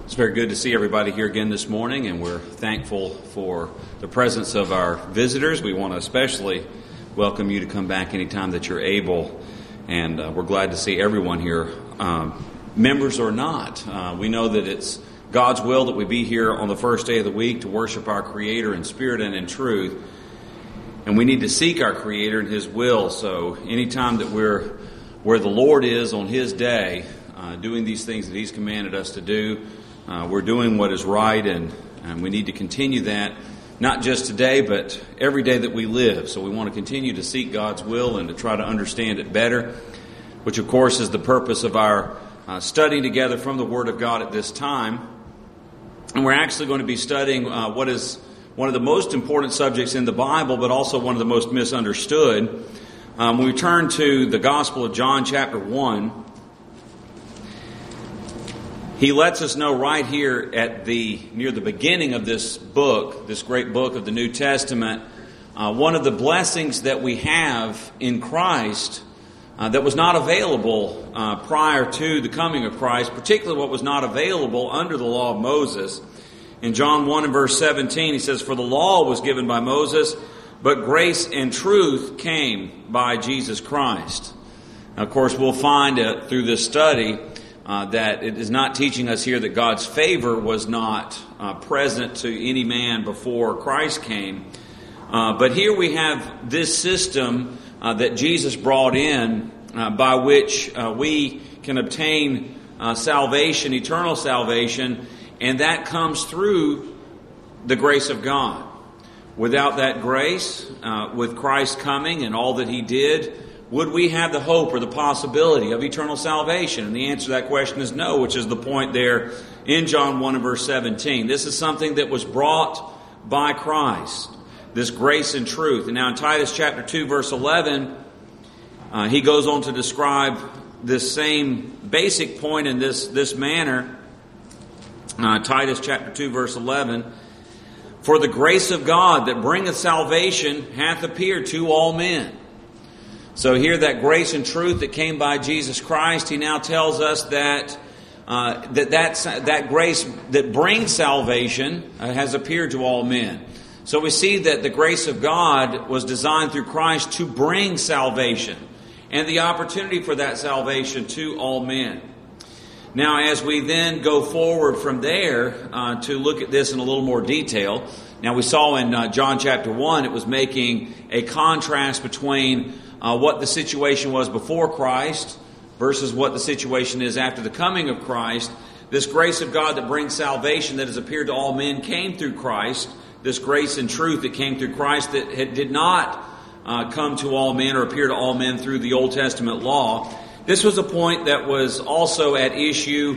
It's very good to see everybody here again this morning, and we're thankful for the presence of our visitors. We want to especially welcome you to come back anytime that you're able, and we're glad to see everyone here, members or not. We know that it's God's will that we be here on the first day of the week to worship our Creator in spirit and in truth, and we need to seek our Creator and His will. So anytime that we're where the Lord is on His day, doing these things that He's commanded us to do, we're doing what is right, and we need to continue that, not just today, but every day that we live. So we want to continue to seek God's will and to try to understand it better, which of course is the purpose of our studying together from the Word of God at this time. And we're actually going to be studying what is one of the most important subjects in the Bible, but also one of the most misunderstood. When we turn to the Gospel of John chapter 1, he lets us know right here at near the beginning of this book, this great book of the New Testament, one of the blessings that we have in Christ that was not available prior to the coming of Christ, particularly what was not available under the law of Moses. In John 1 and verse 17, he says, "For the law was given by Moses, but grace and truth came by Jesus Christ." Now, of course, we'll find through this study that it is not teaching us here that God's favor was not present to any man before Christ came. But here we have this system that Jesus brought in by which we can obtain salvation, eternal salvation, and that comes through the grace of God. Without that grace, with Christ coming and all that He did, would we have the hope or the possibility of eternal salvation? And the answer to that question is no, which is the point there in John 1 and verse 17. This is something that was brought by Christ, this grace and truth. And now in Titus chapter 2 verse 11, he goes on to describe this same basic point in this manner. Titus chapter 2 verse 11, "For the grace of God that bringeth salvation hath appeared to all men." So here, that grace and truth that came by Jesus Christ, he now tells us that that grace that brings salvation has appeared to all men. So we see that the grace of God was designed through Christ to bring salvation and the opportunity for that salvation to all men. Now, as we then go forward from there to look at this in a little more detail, now we saw in John chapter 1, it was making a contrast between what the situation was before Christ versus what the situation is after the coming of Christ. This grace of God that brings salvation that has appeared to all men came through Christ. This grace and truth that came through Christ that did not come to all men or appear to all men through the Old Testament law. This was a point that was also at issue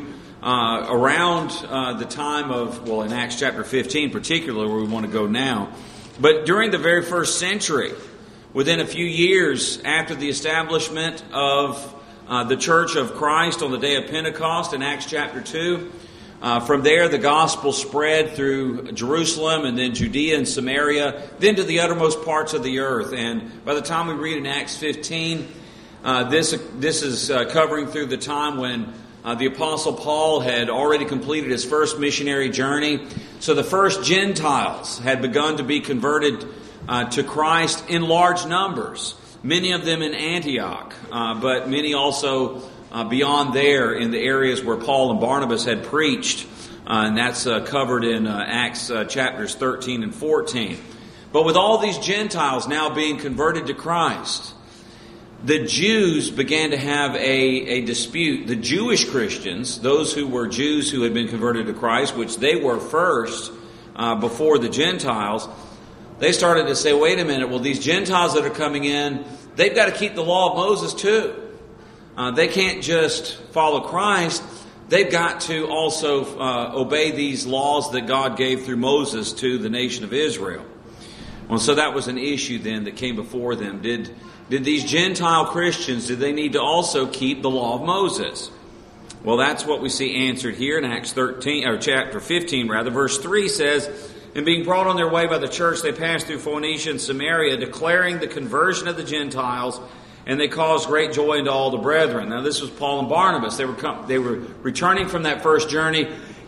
around the time of, in Acts chapter 15 particularly, where we want to go now. But during the very first century, within a few years after the establishment of the Church of Christ on the day of Pentecost in Acts chapter 2, from there the gospel spread through Jerusalem and then Judea and Samaria, then to the uttermost parts of the earth. And by the time we read in Acts 15, this is covering through the time when the Apostle Paul had already completed his first missionary journey. So the first Gentiles had begun to be converted to Christ in large numbers, many of them in Antioch, but many also beyond there in the areas where Paul and Barnabas had preached, and that's covered in Acts chapters 13 and 14. But with all these Gentiles now being converted to Christ, the Jews began to have a dispute. The Jewish Christians, those who were Jews who had been converted to Christ, which they were first before the Gentiles, they started to say, wait a minute, well, these Gentiles that are coming in, they've got to keep the law of Moses too. They can't just follow Christ. They've got to also obey these laws that God gave through Moses to the nation of Israel. Well, so that was an issue then that came before them. Did these Gentile Christians, did they need to also keep the law of Moses? Well, that's what we see answered here in Acts 13, or chapter 15 rather. Verse 3 says, "And being brought on their way by the church, they passed through Phoenicia and Samaria, declaring the conversion of the Gentiles, and they caused great joy unto all the brethren." Now, this was Paul and Barnabas. They were returning from that first journey,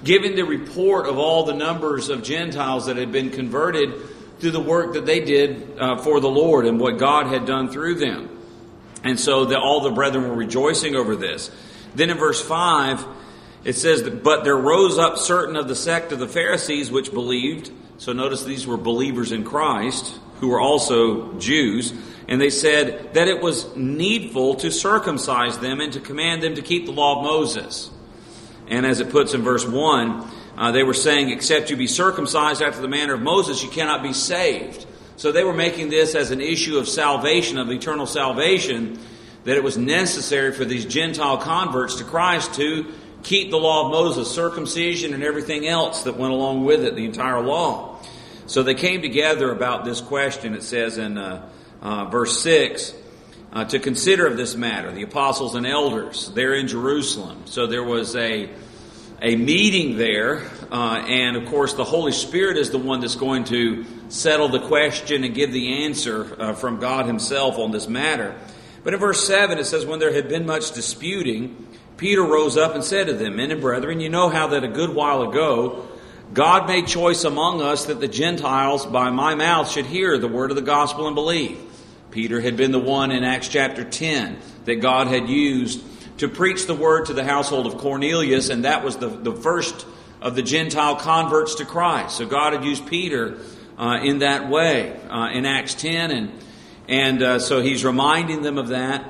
giving the report of all the numbers of Gentiles that had been converted through the work that they did for the Lord and what God had done through them. And so all the brethren were rejoicing over this. Then in verse 5, it says, "But there rose up certain of the sect of the Pharisees which believed." So notice these were believers in Christ, who were also Jews. "And they said that it was needful to circumcise them and to command them to keep the law of Moses." And as it puts in verse 1, they were saying, "Except you be circumcised after the manner of Moses, you cannot be saved." So they were making this as an issue of salvation, of eternal salvation, that it was necessary for these Gentile converts to Christ to keep the law of Moses, circumcision and everything else that went along with it, the entire law. So they came together about this question, it says in verse 6, to consider of this matter, the apostles and elders there in Jerusalem. So there was a meeting there, and of course the Holy Spirit is the one that's going to settle the question and give the answer from God Himself on this matter. But in verse 7 it says, "When there had been much disputing, Peter rose up and said to them, 'Men and brethren, you know how that a good while ago God made choice among us that the Gentiles by my mouth should hear the word of the gospel and believe.'" Peter had been the one in Acts chapter 10 that God had used to preach the word to the household of Cornelius, and that was the first of the Gentile converts to Christ. So God had used Peter in that way in Acts 10, and so he's reminding them of that.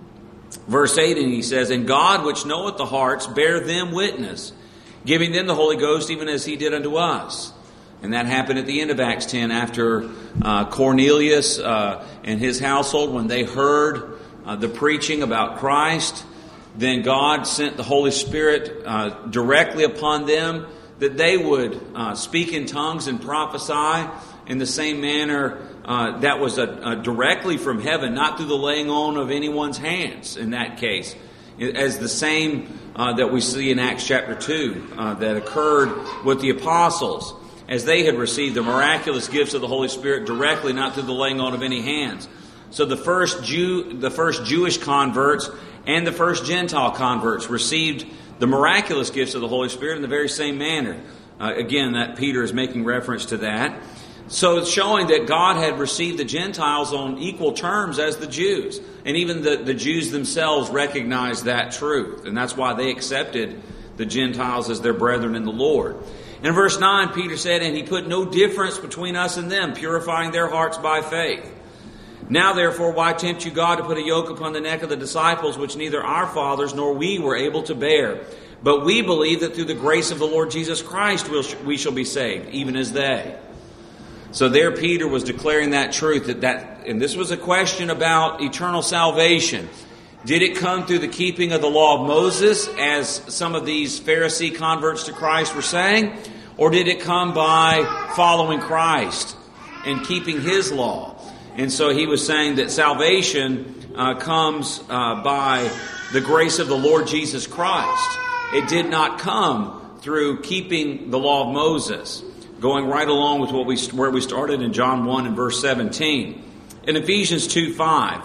Verse 8, and he says, "And God, which knoweth the hearts, bear them witness, giving them the Holy Ghost, even as He did unto us." And that happened at the end of Acts 10 after Cornelius and his household, when they heard the preaching about Christ, then God sent the Holy Spirit directly upon them, that they would speak in tongues and prophesy in the same manner that was directly from heaven, not through the laying on of anyone's hands in that case, as the same that we see in Acts chapter 2 that occurred with the apostles, as they had received the miraculous gifts of the Holy Spirit directly, not through the laying on of any hands. So the first Jewish converts and the first Gentile converts received the miraculous gifts of the Holy Spirit in the very same manner. Again, that Peter is making reference to that. So it's showing that God had received the Gentiles on equal terms as the Jews. And even the Jews themselves recognized that truth. And that's why they accepted the Gentiles as their brethren in the Lord. In verse 9, Peter said, "And He put no difference between us and them, purifying their hearts by faith. Now therefore, why tempt you God to put a yoke upon the neck of the disciples, which neither our fathers nor we were able to bear? But we believe that through the grace of the Lord Jesus Christ we shall be saved, even as they." So there Peter was declaring that truth, and this was a question about eternal salvation. Did it come through the keeping of the law of Moses, as some of these Pharisee converts to Christ were saying? Or did it come by following Christ and keeping His law? And so he was saying that salvation comes by the grace of the Lord Jesus Christ. It did not come through keeping the law of Moses. Going right along with where we started in John 1 and verse 17. In Ephesians 2:5,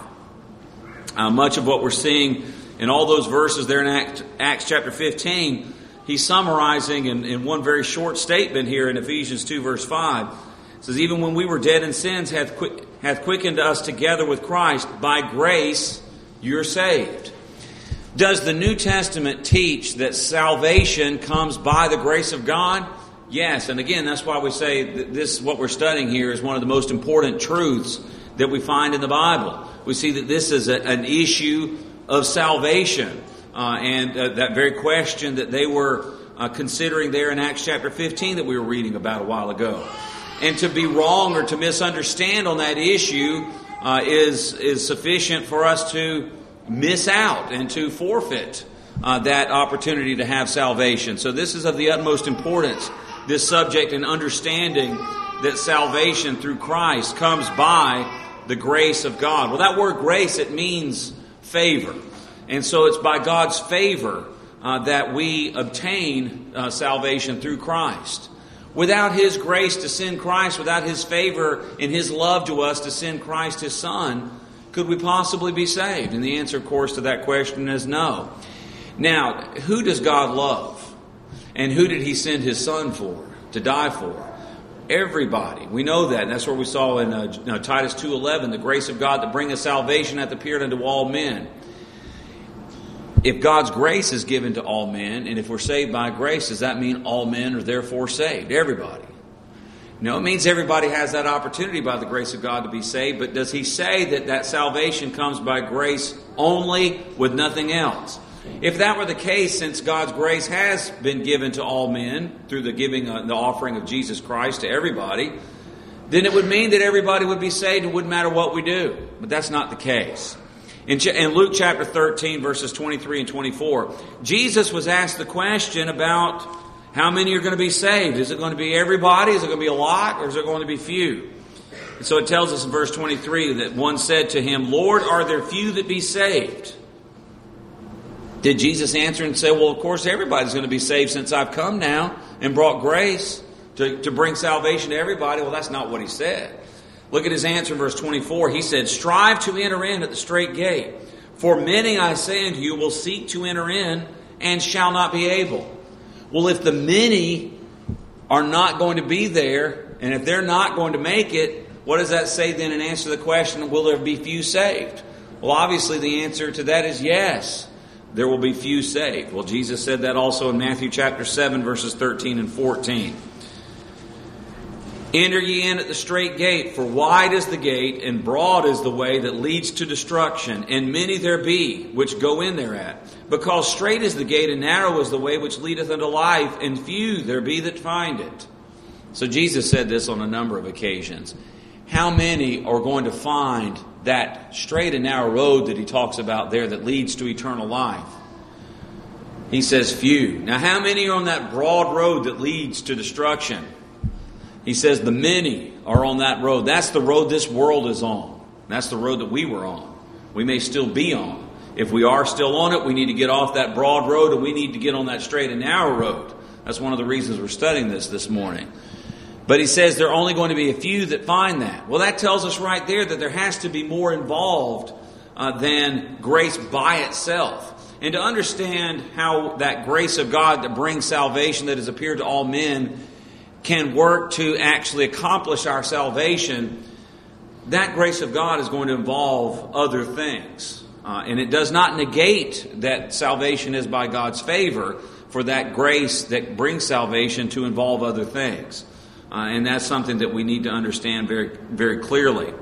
much of what we're seeing in all those verses there in Acts chapter 15, he's summarizing in one very short statement here in Ephesians 2 verse 5. It says, "Even when we were dead in sins, hath quickened us together with Christ. By grace you're saved." Does the New Testament teach that salvation comes by the grace of God? Yes, and again, that's why we say that this, what we're studying here, is one of the most important truths that we find in the Bible. We see that this is an issue of salvation, and that very question that they were considering there in Acts chapter 15 that we were reading about a while ago. And to be wrong or to misunderstand on that issue is sufficient for us to miss out and to forfeit that opportunity to have salvation. So this is of the utmost importance, this subject, and understanding that salvation through Christ comes by the grace of God. Well, that word grace, it means favor. And so it's by God's favor that we obtain salvation through Christ. Without His grace to send Christ, without His favor and His love to us to send Christ, His Son, could we possibly be saved? And the answer, of course, to that question is no. Now, who does God love? And who did he send his Son for? To die for? Everybody. We know that. And that's what we saw in Titus 2:11, the grace of God that bringeth salvation hath appeared unto all men. If God's grace is given to all men, and if we're saved by grace, does that mean all men are therefore saved? Everybody. No, it means everybody has that opportunity by the grace of God to be saved, but does he say that that salvation comes by grace only with nothing else? If that were the case, since God's grace has been given to all men through the giving, the offering of Jesus Christ to everybody, then it would mean that everybody would be saved. It wouldn't matter what we do. But that's not the case. In Luke chapter 13, verses 23 and 24, Jesus was asked the question about how many are going to be saved. Is it going to be everybody? Is it going to be a lot? Or is it going to be few? And so it tells us in verse 23 that one said to him, Lord, are there few that be saved? Did Jesus answer and say, well, of course everybody's going to be saved since I've come now and brought grace to bring salvation to everybody? Well, that's not what he said. Look at his answer in verse 24. He said, strive to enter in at the strait gate. For many, I say unto you, will seek to enter in and shall not be able. Well, if the many are not going to be there, and if they're not going to make it, what does that say then in answer to the question, will there be few saved? Well, obviously the answer to that is yes. There will be few saved. Well, Jesus said that also in Matthew chapter 7, verses 13 and 14. Enter ye in at the strait gate, for wide is the gate, and broad is the way that leads to destruction, and many there be which go in thereat. Because strait is the gate, and narrow is the way which leadeth unto life, and few there be that find it. So Jesus said this on a number of occasions. How many are going to find that straight and narrow road that he talks about there that leads to eternal life? He says few. Now how many are on that broad road that leads to destruction? He says the many are on that road. That's the road this world is on. That's the road that we were on. We may still be on. If we are still on it, we need to get off that broad road and we need to get on that straight and narrow road. That's one of the reasons we're studying this morning. But he says there are only going to be a few that find that. Well, that tells us right there that there has to be more involved than grace by itself. And to understand how that grace of God that brings salvation that has appeared to all men can work to actually accomplish our salvation, that grace of God is going to involve other things. And it does not negate that salvation is by God's favor for that grace that brings salvation to involve other things. And that's something that we need to understand very, very clearly.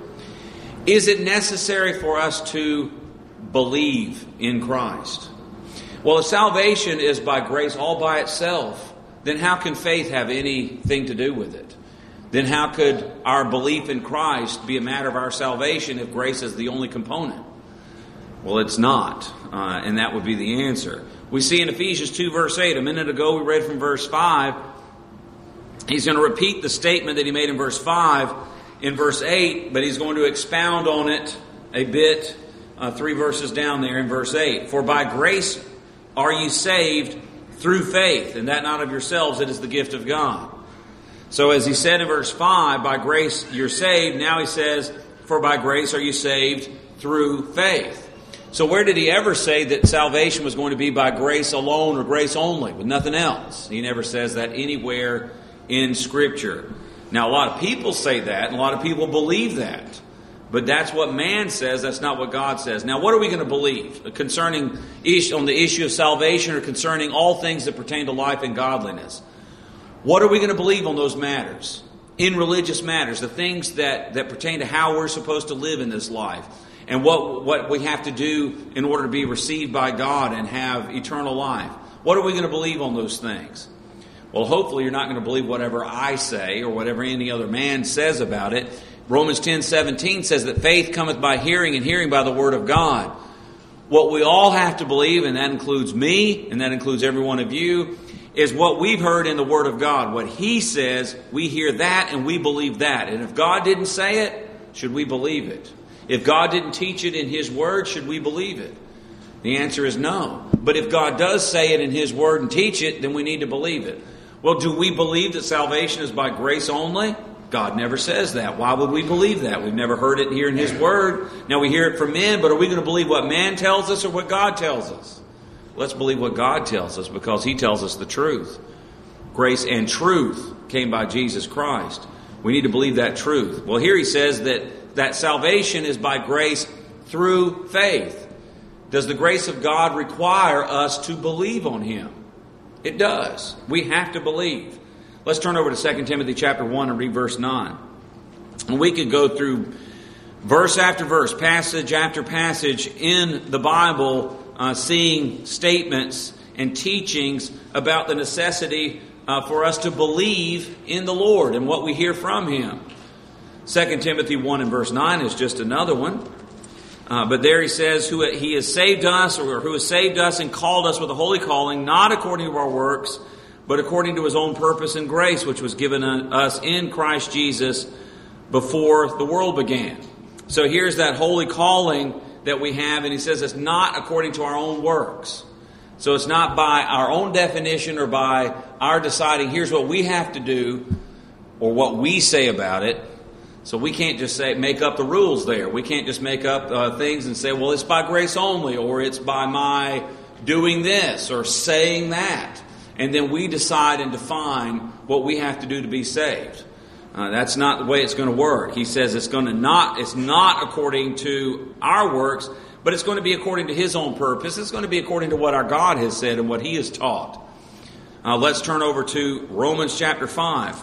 Is it necessary for us to believe in Christ? Well, if salvation is by grace all by itself, then how can faith have anything to do with it? Then how could our belief in Christ be a matter of our salvation if grace is the only component? Well, it's not. And that would be the answer. We see in Ephesians 2 verse 8, a minute ago we read from verse 5, he's going to repeat the statement that he made in verse 5 in verse 8, but he's going to expound on it a bit 3 verses down there in verse 8. For by grace are ye saved through faith, and that not of yourselves, it is the gift of God. So as he said in verse 5, by grace you're saved, now he says, for by grace are you saved through faith. So where did he ever say that salvation was going to be by grace alone or grace only, with nothing else? He never says that anywhere in Scripture. Now a lot of people say that, and a lot of people believe that. But that's what man says, that's not what God says. Now what are we going to believe concerning on the issue of salvation or concerning all things that pertain to life and godliness? What are we going to believe on those matters? In religious matters, the things that pertain to how we're supposed to live in this life. And what we have to do in order to be received by God and have eternal life. What are we going to believe on those things? Well, hopefully you're not going to believe whatever I say or whatever any other man says about it. Romans 10:17 says that faith cometh by hearing, and hearing by the word of God. What we all have to believe, and that includes me, and that includes every one of you, is what we've heard in the word of God. What He says, we hear that and we believe that. And if God didn't say it, should we believe it? If God didn't teach it in His word, should we believe it? The answer is no. But if God does say it in His word and teach it, then we need to believe it. Well, do we believe that salvation is by grace only? God never says that. Why would we believe that? We've never heard it here in His word. Now we hear it from men, but are we going to believe what man tells us or what God tells us? Let's believe what God tells us because He tells us the truth. grace and truth came by Jesus Christ. We need to believe that truth. Well, here he says that salvation is by grace through faith. Does the grace of God require us to believe on Him? It does. We have to believe. Let's turn over to 2 Timothy chapter 1 and read verse 9. And we could go through verse after verse, passage after passage in the Bible, seeing statements and teachings about the necessity for us to believe in the Lord and what we hear from Him. 2 Timothy 1 and verse 9 is just another one. But there he says, He has saved us, or who has saved us and called us with a holy calling, not according to our works, but according to His own purpose and grace, which was given us in Christ Jesus before the world began. So here's that holy calling that we have, and he says it's not according to our own works. So it's not by our own definition or by our deciding here's what we have to do or what we say about it. So we can't just make up the rules there. We can't just make up things and say, well, it's by grace only, or it's by my doing this or saying that. And then we decide and define what we have to do to be saved. That's not the way it's going to work. He says it's not according to our works, but it's going to be according to His own purpose. It's going to be according to what our God has said and what He has taught. Let's turn over to Romans chapter 5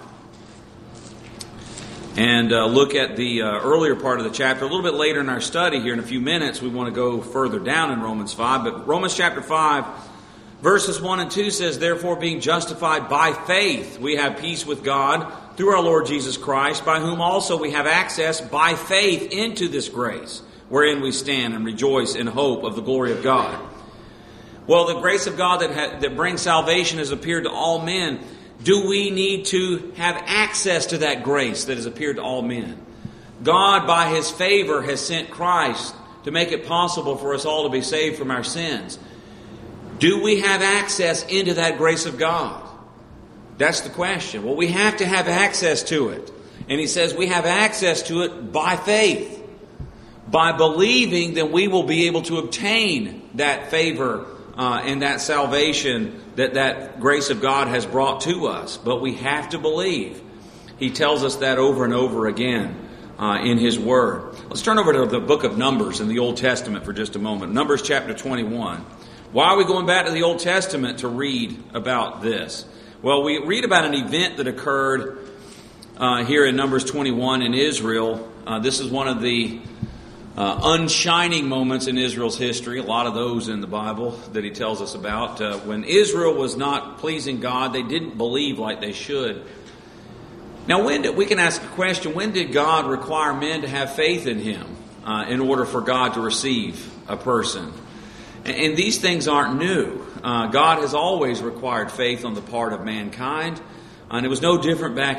and look at the earlier part of the chapter. A little bit later in our study here in a few minutes, we want to go further down in Romans 5. But Romans chapter 5, verses 1 and 2 says, Therefore, being justified by faith, we have peace with God through our Lord Jesus Christ, by whom also we have access by faith into this grace, wherein we stand and rejoice in hope of the glory of God. Well, the grace of God that brings salvation has appeared to all men. Do we need to have access to that grace that has appeared to all men? God, by His favor, has sent Christ to make it possible for us all to be saved from our sins. Do we have access into that grace of God? That's the question. Well, we have to have access to it. And he says we have access to it by faith. By believing that we will be able to obtain that favor and that salvation that grace of God has brought to us. But we have to believe. He tells us that over and over again in His Word. Let's turn over to the book of Numbers in the Old Testament for just a moment. Numbers chapter 21. Why are we going back to the Old Testament to read about this? Well, we read about an event that occurred here in Numbers 21 in Israel. This is one of the unshining moments in Israel's history. A lot of those in the Bible that he tells us about. When Israel was not pleasing God, they didn't believe like they should. Now, we can ask a question, when did God require men to have faith in Him in order for God to receive a person? And these things aren't new. God has always required faith on the part of mankind. And it was no different back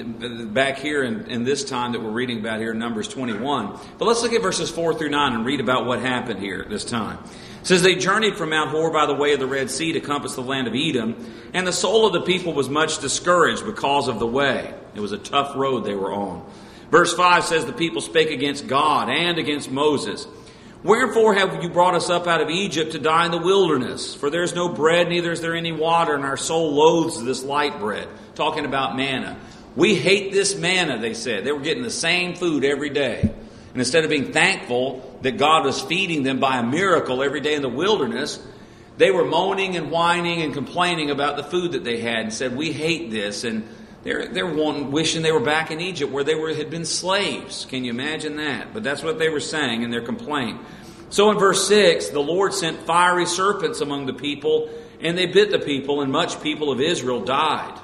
here in this time that we're reading about here in Numbers 21. But let's look at verses 4 through 9 and read about what happened here at this time. It says, They journeyed from Mount Hor by the way of the Red Sea to compass the land of Edom, and the soul of the people was much discouraged because of the way. It was a tough road they were on. Verse 5 says, The people spake against God and against Moses. Wherefore have you brought us up out of Egypt to die in the wilderness? For there is no bread, neither is there any water, and our soul loathes this light bread. Talking about manna. We hate this manna, they said. They were getting the same food every day. And instead of being thankful that God was feeding them by a miracle every day in the wilderness, they were moaning and whining and complaining about the food that they had and said, we hate this. And they're wishing they were back in Egypt where they had been slaves. Can you imagine that? But that's what they were saying in their complaint. So in verse 6, the Lord sent fiery serpents among the people, and they bit the people, and much people of Israel died.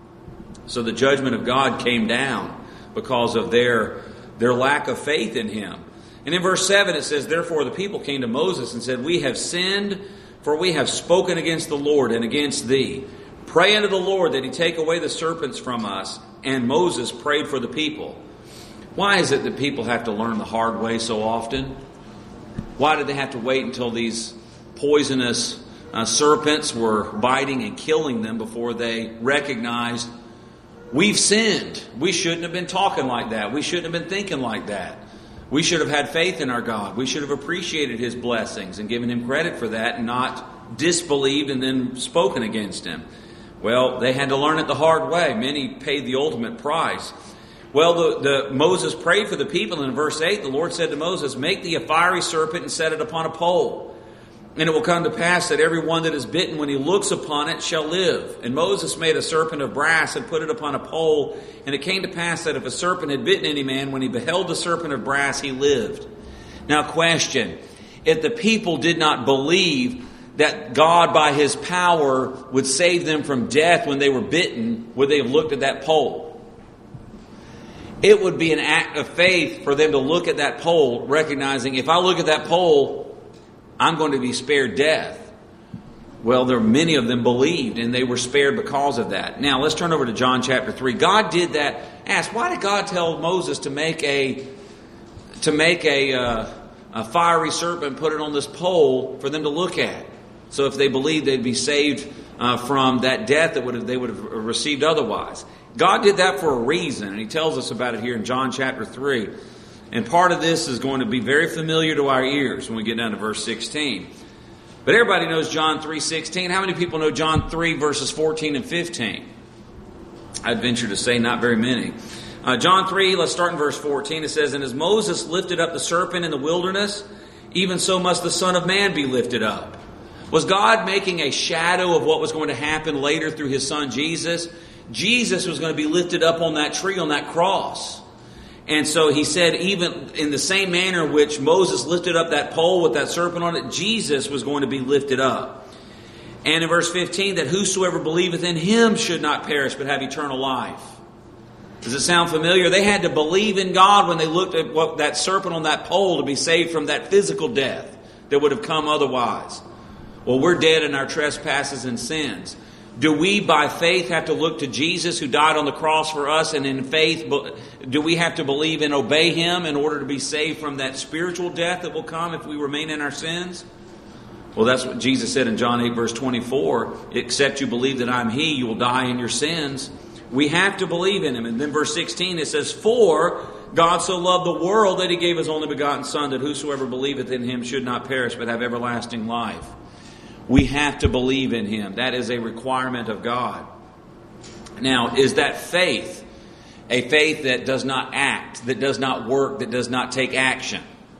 So the judgment of God came down because of their lack of faith in Him. And in verse 7 it says, Therefore the people came to Moses and said, We have sinned, for we have spoken against the Lord and against thee. Pray unto the Lord that He take away the serpents from us. And Moses prayed for the people. Why is it that people have to learn the hard way so often? Why did they have to wait until these poisonous serpents were biting and killing them before they recognized, we've sinned. We shouldn't have been talking like that. We shouldn't have been thinking like that. We should have had faith in our God. We should have appreciated His blessings and given Him credit for that and not disbelieved and then spoken against Him. Well, they had to learn it the hard way. Many paid the ultimate price. Well, Moses prayed for the people. In verse 8, the Lord said to Moses, "Make thee a fiery serpent and set it upon a pole. And it will come to pass that every one that is bitten, when he looks upon it, shall live." And Moses made a serpent of brass and put it upon a pole. And it came to pass that if a serpent had bitten any man, when he beheld the serpent of brass, he lived. Now question, if the people did not believe that God by His power would save them from death when they were bitten, would they have looked at that pole? It would be an act of faith for them to look at that pole, recognizing, if I look at that pole, I'm going to be spared death. Well, there many of them believed, and they were spared because of that. Now, let's turn over to John chapter 3. God did that. Ask, why did God tell Moses to make a fiery serpent and put it on this pole for them to look at? So if they believed, they'd be saved from that death that they would have received otherwise. God did that for a reason, and He tells us about it here in John chapter 3. And part of this is going to be very familiar to our ears when we get down to verse 16. But everybody knows John 3:16. How many people know John 3 verses 14 and 15? I'd venture to say not very many. John 3, let's start in verse 14. It says, "And as Moses lifted up the serpent in the wilderness, even so must the Son of Man be lifted up." Was God making a shadow of what was going to happen later through His Son Jesus? Jesus was going to be lifted up on that tree, on that cross. And so He said, even in the same manner in which Moses lifted up that pole with that serpent on it, Jesus was going to be lifted up. And in verse 15, that whosoever believeth in Him should not perish, but have eternal life. Does it sound familiar? They had to believe in God when they looked at that serpent on that pole to be saved from that physical death that would have come otherwise. Well, we're dead in our trespasses and sins. Do we, by faith, have to look to Jesus who died on the cross for us? And in faith, do we have to believe and obey Him in order to be saved from that spiritual death that will come if we remain in our sins? Well, that's what Jesus said in John 8, verse 24. "Except you believe that I'm He, you will die in your sins." We have to believe in Him. And then verse 16, it says, "For God so loved the world that He gave His only begotten Son, that whosoever believeth in Him should not perish, but have everlasting life." We have to believe in Him. That is a requirement of God. Now, is that faith a faith that does not act, that does not work, that does not take action?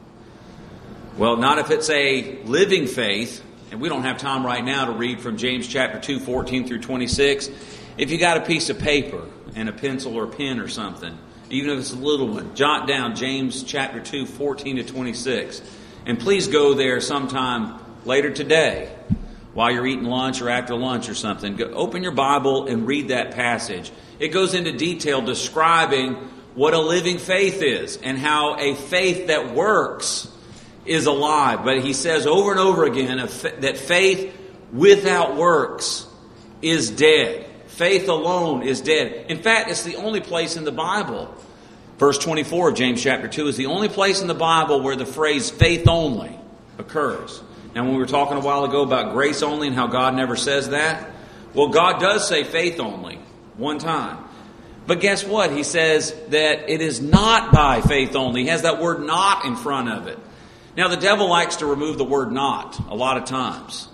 Well, not if it's a living faith. And we don't have time right now to read from James chapter 2, 14 through 26. If you got a piece of paper and a pencil or pen or something, even if it's a little one, jot down James chapter 2, 14 to 26. And please go there sometime later today, while you're eating lunch or after lunch or something. Open your Bible and read that passage. It goes into detail describing what a living faith is and how a faith that works is alive. But he says over and over again that faith without works is dead. Faith alone is dead. In fact, it's the only place in the Bible. Verse 24 of James chapter 2 is the only place in the Bible where the phrase faith only occurs. Now, when we were talking a while ago about grace only and how God never says that, well, God does say faith only one time. But guess what? He says that it is not by faith only. He has that word not in front of it. Now, the devil likes to remove the word not a lot of times,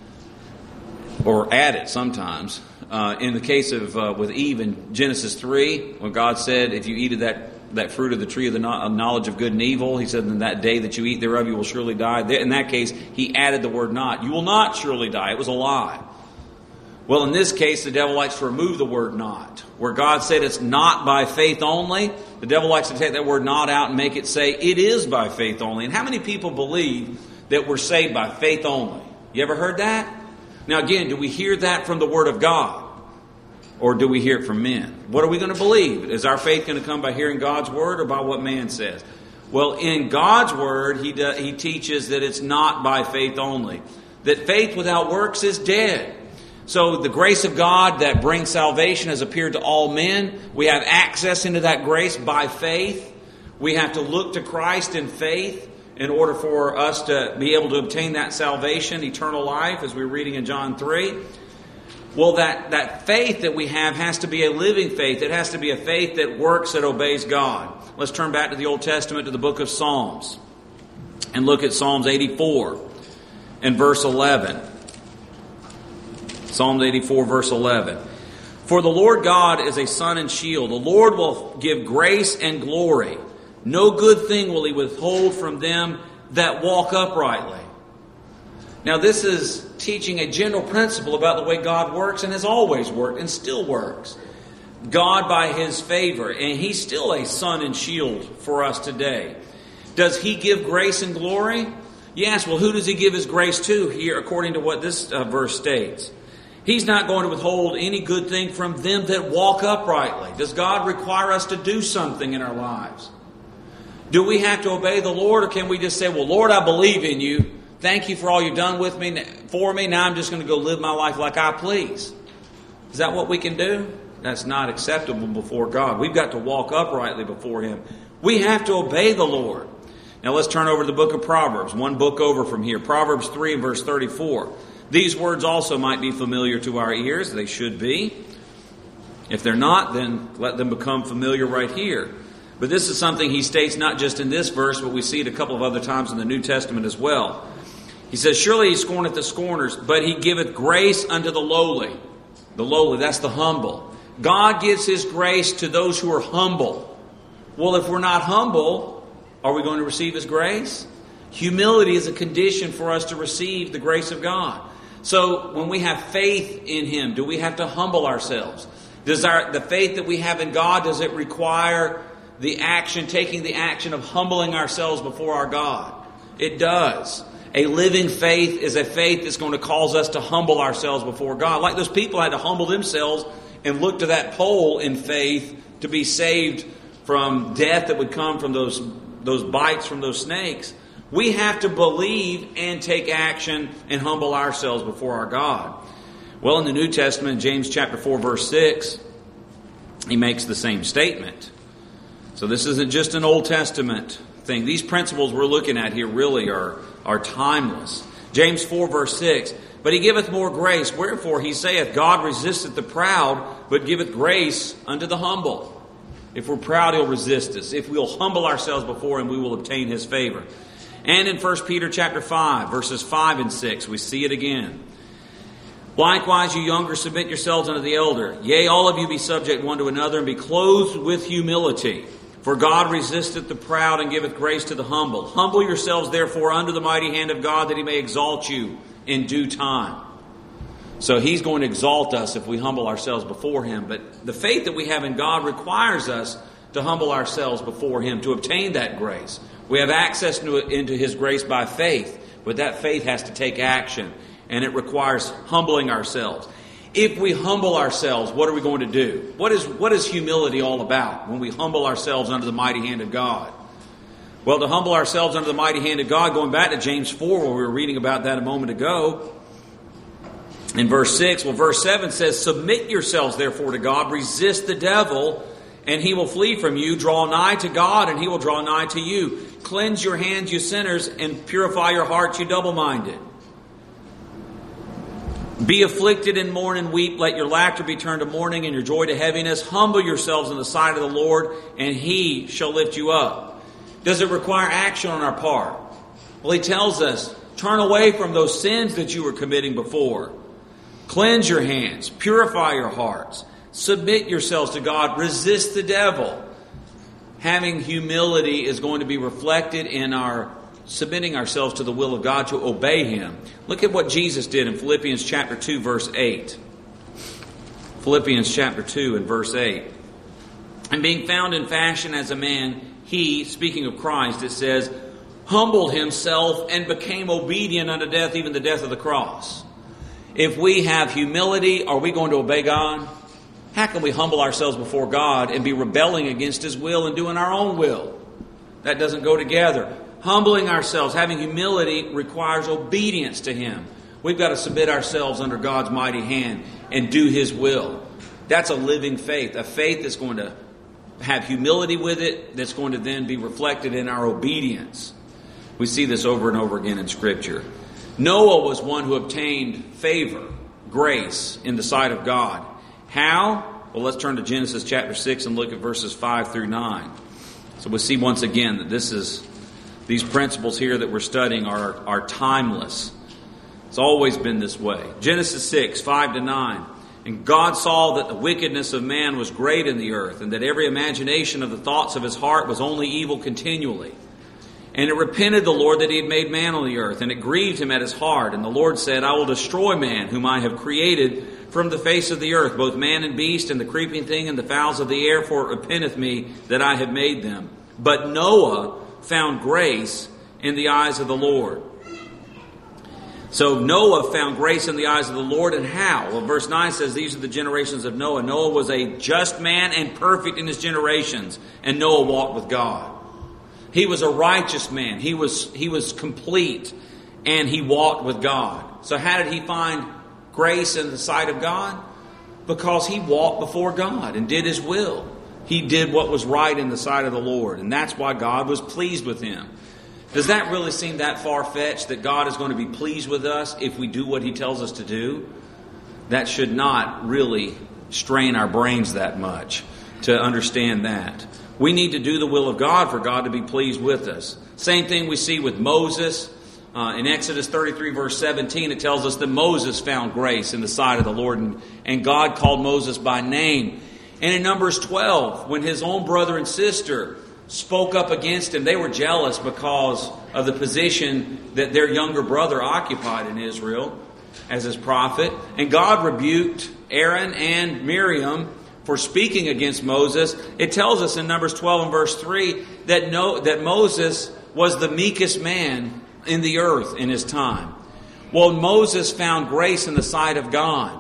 or add it sometimes. In the case of with Eve in Genesis 3, when God said, if you eat of that fruit of the tree of the knowledge of good and evil, He said, in that day that you eat thereof, you will surely die. In that case, He added the word not. You will not surely die. It was a lie. Well, in this case, the devil likes to remove the word not. Where God said it's not by faith only, the devil likes to take that word not out and make it say it is by faith only. And how many people believe that we're saved by faith only? You ever heard that? Now again, do we hear that from the Word of God? Or do we hear it from men? What are we going to believe? Is our faith going to come by hearing God's Word or by what man says? Well, in God's Word, He teaches that it's not by faith only. That faith without works is dead. So the grace of God that brings salvation has appeared to all men. We have access into that grace by faith. We have to look to Christ in faith in order for us to be able to obtain that salvation, eternal life, as we're reading in John 3. Well, that faith that we have has to be a living faith. It has to be a faith that works, that obeys God. Let's turn back to the Old Testament, to the book of Psalms, and look at Psalms 84 and verse 11. Psalm 84, verse 11. For the Lord God is a sun and shield. The Lord will give grace and glory. No good thing will He withhold from them that walk uprightly. Now this is teaching a general principle about the way God works and has always worked and still works. God by His favor, and He's still a sun and shield for us today. Does He give grace and glory? Yes. Well, who does He give His grace to here according to what this verse states? He's not going to withhold any good thing from them that walk uprightly. Does God require us to do something in our lives? Do we have to obey the Lord, or can we just say, well, Lord, I believe in You. Thank You for all You've done with me, for me. Now I'm just going to go live my life like I please. Is that what we can do? That's not acceptable before God. We've got to walk uprightly before Him. We have to obey the Lord. Now let's turn over to the book of Proverbs, one book over from here. Proverbs 3 and verse 34. These words also might be familiar to our ears. They should be. If they're not, then let them become familiar right here. But this is something he states not just in this verse, but we see it a couple of other times in the New Testament as well. He says, surely He scorneth the scorners, but He giveth grace unto the lowly. The lowly, that's the humble. God gives His grace to those who are humble. Well, if we're not humble, are we going to receive His grace? Humility is a condition for us to receive the grace of God. So when we have faith in Him, do we have to humble ourselves? Does the faith that we have in God, does it require the action, taking the action of humbling ourselves before our God? It does. A living faith is a faith that's going to cause us to humble ourselves before God. Like those people had to humble themselves and look to that pole in faith to be saved from death that would come from those bites from those snakes. We have to believe and take action and humble ourselves before our God. Well, in the New Testament, James chapter 4, verse 6, he makes the same statement. So this isn't just an Old Testament thing. These principles we're looking at here really are timeless. James 4, verse 6, but He giveth more grace. Wherefore He saith, God resisteth the proud, but giveth grace unto the humble. If we're proud, He'll resist us. If we'll humble ourselves before Him, we will obtain His favor. And in 1 Peter chapter 5, verses 5 and 6, we see it again. Likewise, you younger, submit yourselves unto the elder. Yea, all of you be subject one to another, and be clothed with humility. For God resisteth the proud, and giveth grace to the humble. Humble yourselves, therefore, under the mighty hand of God, that He may exalt you in due time. So He's going to exalt us if we humble ourselves before Him. But the faith that we have in God requires us to humble ourselves before Him to obtain that grace. We have access into His grace by faith, but that faith has to take action, and it requires humbling ourselves. If we humble ourselves, what are we going to do? What is humility all about when we humble ourselves under the mighty hand of God? Well, to humble ourselves under the mighty hand of God, going back to James 4, where we were reading about that a moment ago, in verse 6, well, verse 7 says, submit yourselves therefore to God, resist the devil, and he will flee from you. Draw nigh to God, and He will draw nigh to you. Cleanse your hands, you sinners, and purify your hearts, you double-minded. Be afflicted and mourn and weep. Let your laughter be turned to mourning and your joy to heaviness. Humble yourselves in the sight of the Lord, and He shall lift you up. Does it require action on our part? Well, He tells us, turn away from those sins that you were committing before. Cleanse your hands. Purify your hearts. Submit yourselves to God. Resist the devil. Having humility is going to be reflected in our submitting ourselves to the will of God to obey Him. Look at what Jesus did in Philippians chapter 2, verse 8. Philippians chapter 2 and verse 8. And being found in fashion as a man, He, speaking of Christ, it says, humbled Himself and became obedient unto death, even the death of the cross. If we have humility, are we going to obey God? How can we humble ourselves before God and be rebelling against His will and doing our own will? That doesn't go together. Humbling ourselves, having humility, requires obedience to Him. We've got to submit ourselves under God's mighty hand and do His will. That's a living faith, a faith that's going to have humility with it, that's going to then be reflected in our obedience. We see this over and over again in Scripture. Noah was one who obtained favor, grace in the sight of God. How? Well, let's turn to Genesis chapter 6 and look at verses 5 through 9. So we'll see once again that these principles here that we're studying are timeless. It's always been this way. Genesis 6, 5-9. And God saw that the wickedness of man was great in the earth, and that every imagination of the thoughts of his heart was only evil continually. And it repented the Lord that he had made man on the earth, and it grieved him at his heart. And the Lord said, I will destroy man, whom I have created from the face of the earth, both man and beast, and the creeping thing, and the fowls of the air, for it repenteth me that I have made them. But Noah found grace in the eyes of the Lord. So Noah found grace in the eyes of the Lord, and how? Well, verse 9 says, these are the generations of Noah. Noah was a just man and perfect in his generations, and Noah walked with God. He was a righteous man. He was complete, and he walked with God. So how did he find grace in the sight of God? Because he walked before God and did his will. He did what was right in the sight of the Lord, and that's why God was pleased with him. Does that really seem that far-fetched, that God is going to be pleased with us if we do what he tells us to do? That should not really strain our brains that much to understand that. We need to do the will of God for God to be pleased with us. Same thing we see with Moses. In Exodus 33 verse 17, it tells us that Moses found grace in the sight of the Lord, and God called Moses by name. And in Numbers 12, when his own brother and sister spoke up against him, they were jealous because of the position that their younger brother occupied in Israel as his prophet. And God rebuked Aaron and Miriam for speaking against Moses. It tells us in Numbers 12 and verse 3 that Moses was the meekest man in the earth in his time. Well, Moses found grace in the sight of God.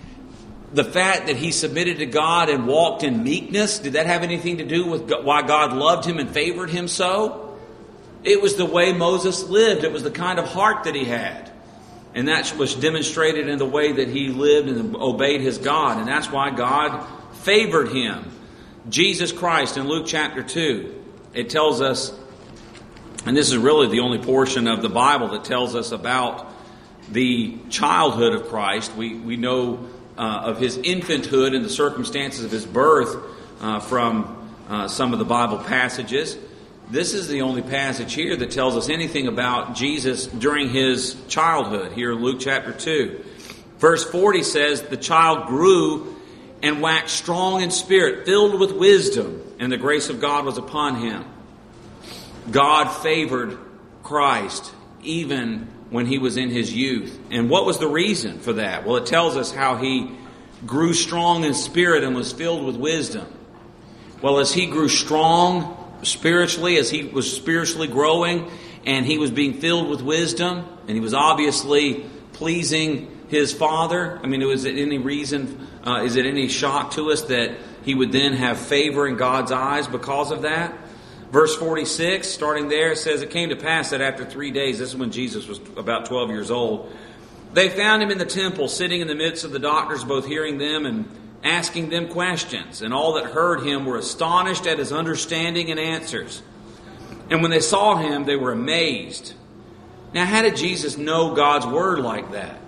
The fact that he submitted to God and walked in meekness, did that have anything to do with why God loved him and favored him so? It was the way Moses lived. It was the kind of heart that he had. And that was demonstrated in the way that he lived and obeyed his God. And that's why God favored him. Jesus Christ in Luke chapter 2, it tells us, and this is really the only portion of the Bible that tells us about the childhood of Christ. We know of his infanthood and the circumstances of his birth from some of the Bible passages. This is the only passage here that tells us anything about Jesus during his childhood, here in Luke chapter 2. Verse 40 says, the child grew and waxed strong in spirit, filled with wisdom, and the grace of God was upon him. God favored Christ even when he was in his youth. And what was the reason for that? Well, it tells us how he grew strong in spirit and was filled with wisdom. Well, as he grew strong spiritually, as he was spiritually growing, and he was being filled with wisdom, and he was obviously pleasing his Father. I mean, is it any shock to us that he would then have favor in God's eyes because of that? Verse 46, starting there, it says, it came to pass that after 3 days, this is when Jesus was about 12 years old, they found him in the temple, sitting in the midst of the doctors, both hearing them and asking them questions. And all that heard him were astonished at his understanding and answers. And when they saw him, they were amazed. Now, how did Jesus know God's word like that?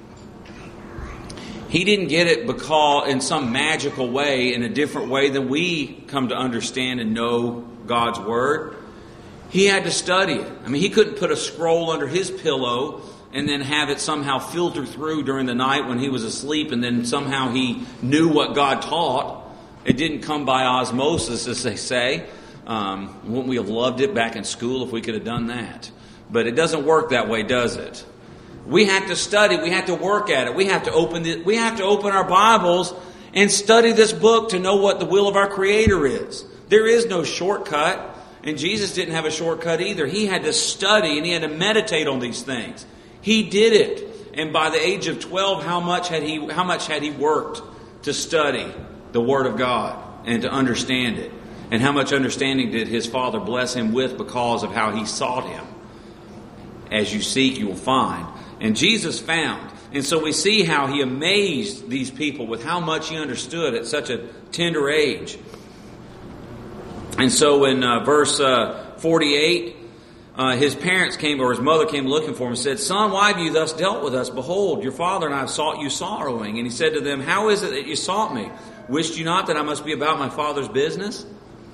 He didn't get it because in some magical way, in a different way than we come to understand and know God's word. He had to study it. I mean, he couldn't put a scroll under his pillow and then have it somehow filter through during the night when he was asleep, and then somehow he knew what God taught. It didn't come by osmosis, as they say. Wouldn't we have loved it back in school if we could have done that? But it doesn't work that way, does it? We have to study. We have to work at it. We have to open our Bibles and study this book to know what the will of our Creator is. There is no shortcut. And Jesus didn't have a shortcut either. He had to study and he had to meditate on these things. He did it. And by the age of 12, how much had he worked to study the Word of God and to understand it? And how much understanding did his Father bless him with because of how he sought him? As you seek, you will find. And Jesus found. And so we see how he amazed these people with how much he understood at such a tender age. And so in verse 48, his parents came, or his mother came looking for him and said, Son, why have you thus dealt with us? Behold, your father and I have sought you sorrowing. And he said to them, How is it that you sought me? Wished you not that I must be about my Father's business?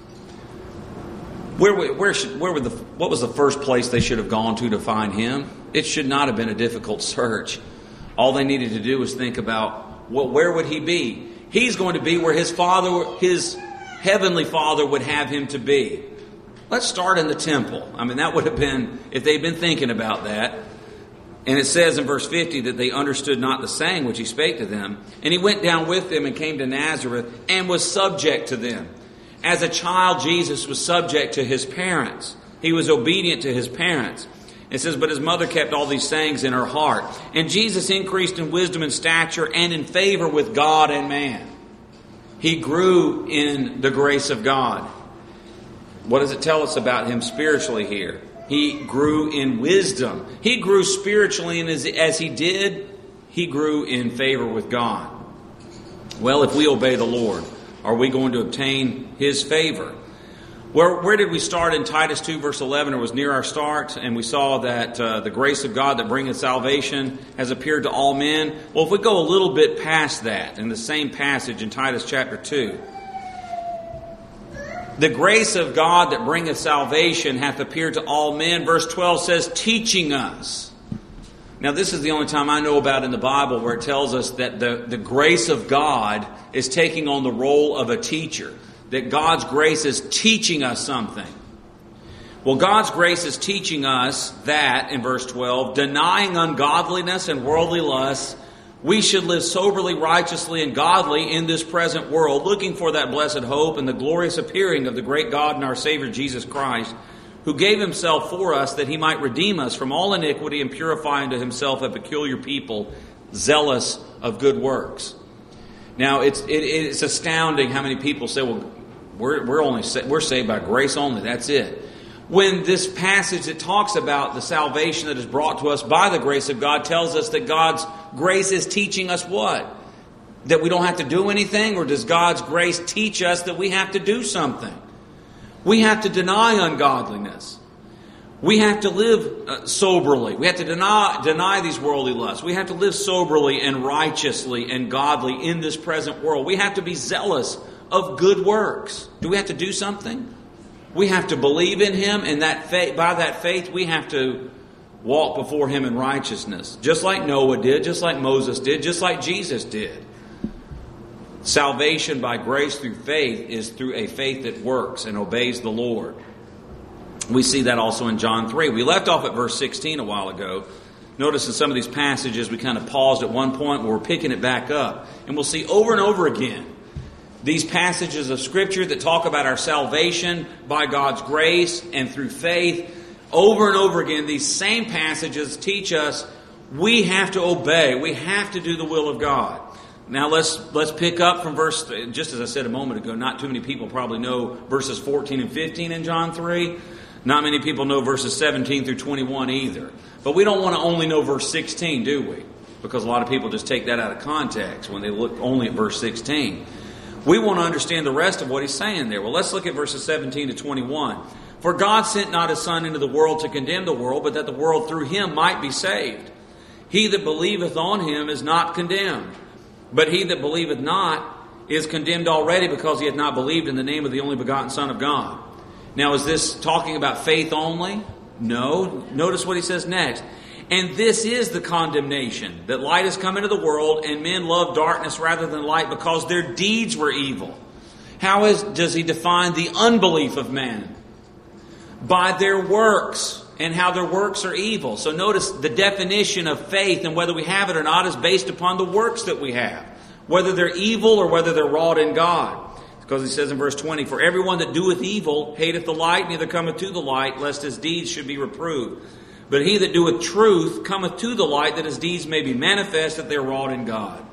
What was the first place they should have gone to find him? It should not have been a difficult search. All they needed to do was think about, well, where would he be? He's going to be where his Father, his heavenly Father, would have him to be. Let's start in the temple. I mean, that would have been, if they'd been thinking about that. And it says in verse 50 that they understood not the saying which he spake to them. And he went down with them and came to Nazareth and was subject to them. As a child, Jesus was subject to his parents. He was obedient to his parents. It says, but his mother kept all these sayings in her heart. And Jesus increased in wisdom and stature and in favor with God and man. He grew in the grace of God. What does it tell us about him spiritually here? He grew in wisdom. He grew spiritually, and as he did, he grew in favor with God. Well, if we obey the Lord, are we going to obtain his favor? Where did we start in Titus 2 verse 11? It was near our start, and we saw that the grace of God that bringeth salvation has appeared to all men. Well, if we go a little bit past that, in the same passage in Titus chapter 2, the grace of God that bringeth salvation hath appeared to all men. Verse 12 says, teaching us. Now, this is the only time I know about in the Bible where it tells us that the grace of God is taking on the role of a teacher. That God's grace is teaching us something. Well, God's grace is teaching us that, in verse 12, denying ungodliness and worldly lusts, we should live soberly, righteously, and godly in this present world, looking for that blessed hope and the glorious appearing of the great God and our Savior Jesus Christ, who gave himself for us that he might redeem us from all iniquity and purify unto himself a peculiar people, zealous of good works. Now, it's astounding how many people say, well, we're saved by grace only. That's it. When this passage that talks about the salvation that is brought to us by the grace of God tells us that God's grace is teaching us what? That we don't have to do anything? Or does God's grace teach us that we have to do something? We have to deny ungodliness. We have to live soberly. We have to deny these worldly lusts. We have to live soberly and righteously and godly in this present world. We have to be zealous of good works. Do we have to do something? We have to believe in him, and by that faith we have to walk before him in righteousness. Just like Noah did, just like Moses did, just like Jesus did. Salvation by grace through faith is through a faith that works and obeys the Lord. We see that also in John 3. We left off at verse 16 a while ago. Notice in some of these passages we kind of paused at one point where we're picking it back up. And we'll see over and over again these passages of Scripture that talk about our salvation by God's grace and through faith. Over and over again, these same passages teach us we have to obey. We have to do the will of God. Now let's pick up from verse, just as I said a moment ago, not too many people probably know verses 14 and 15 in John 3. Not many people know verses 17 through 21 either. But we don't want to only know verse 16, do we? Because a lot of people just take that out of context when they look only at verse 16. We want to understand the rest of what he's saying there. Well, let's look at verses 17 to 21. For God sent not his Son into the world to condemn the world, but that the world through him might be saved. He that believeth on him is not condemned. But he that believeth not is condemned already, because he hath not believed in the name of the only begotten Son of God. Now, is this talking about faith only? No. Notice what he says next. And this is the condemnation, that light has come into the world, and men love darkness rather than light, because their deeds were evil. How does he define the unbelief of man? By their works, and how their works are evil. So notice the definition of faith and whether we have it or not is based upon the works that we have. Whether they're evil or whether they're wrought in God. Because he says in verse 20, for everyone that doeth evil hateth the light, neither cometh to the light, lest his deeds should be reproved. But he that doeth truth cometh to the light, that his deeds may be manifest, that they are wrought in God.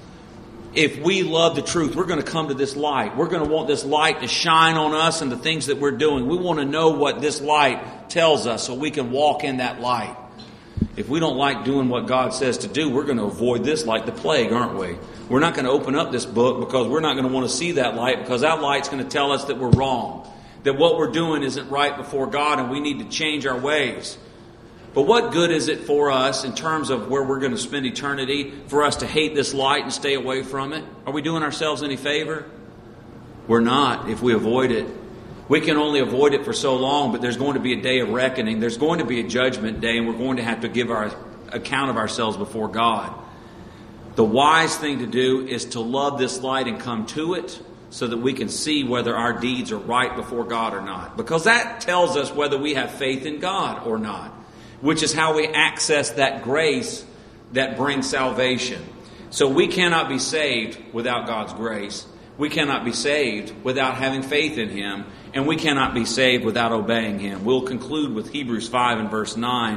If we love the truth, we're going to come to this light. We're going to want this light to shine on us and the things that we're doing. We want to know what this light tells us so we can walk in that light. If we don't like doing what God says to do, we're going to avoid this like the plague, aren't we? We're not going to open up this book because we're not going to want to see that light, because that light's going to tell us that we're wrong, that what we're doing isn't right before God and we need to change our ways. But what good is it for us in terms of where we're going to spend eternity for us to hate this light and stay away from it? Are we doing ourselves any favor? We're not if we avoid it. We can only avoid it for so long, but there's going to be a day of reckoning. There's going to be a judgment day, and we're going to have to give our account of ourselves before God. The wise thing to do is to love this light and come to it so that we can see whether our deeds are right before God or not. Because that tells us whether we have faith in God or not, which is how we access that grace that brings salvation. So we cannot be saved without God's grace. We cannot be saved without having faith in Him. And we cannot be saved without obeying Him. We'll conclude with Hebrews 5 and verse 9,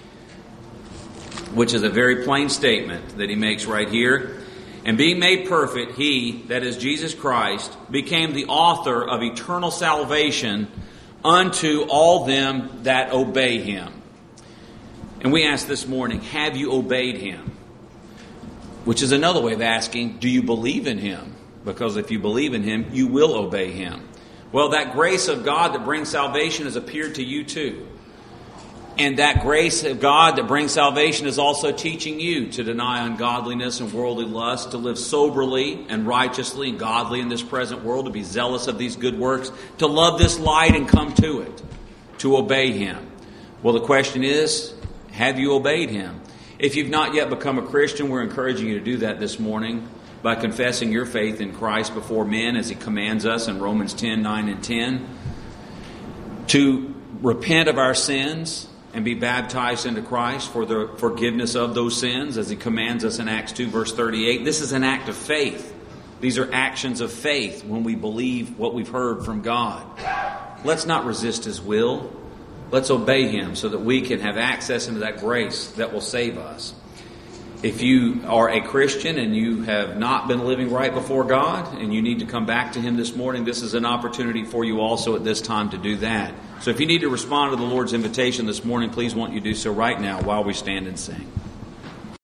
which is a very plain statement that he makes right here. And being made perfect, He, that is Jesus Christ, became the author of eternal salvation unto all them that obey Him. And we ask this morning, have you obeyed Him? Which is another way of asking, do you believe in Him? Because if you believe in Him, you will obey Him. Well, that grace of God that brings salvation has appeared to you too. And that grace of God that brings salvation is also teaching you to deny ungodliness and worldly lust, to live soberly and righteously and godly in this present world, to be zealous of these good works, to love this light and come to it, to obey Him. Well, the question is, have you obeyed Him? If you've not yet become a Christian, we're encouraging you to do that this morning by confessing your faith in Christ before men as He commands us in Romans 10, 9 and 10. To repent of our sins and be baptized into Christ for the forgiveness of those sins as He commands us in Acts 2 verse 38. This is an act of faith. These are actions of faith when we believe what we've heard from God. Let's not resist His will. Let's obey Him so that we can have access into that grace that will save us. If you are a Christian and you have not been living right before God and you need to come back to Him this morning, this is an opportunity for you also at this time to do that. So if you need to respond to the Lord's invitation this morning, please won't you do so right now while we stand and sing.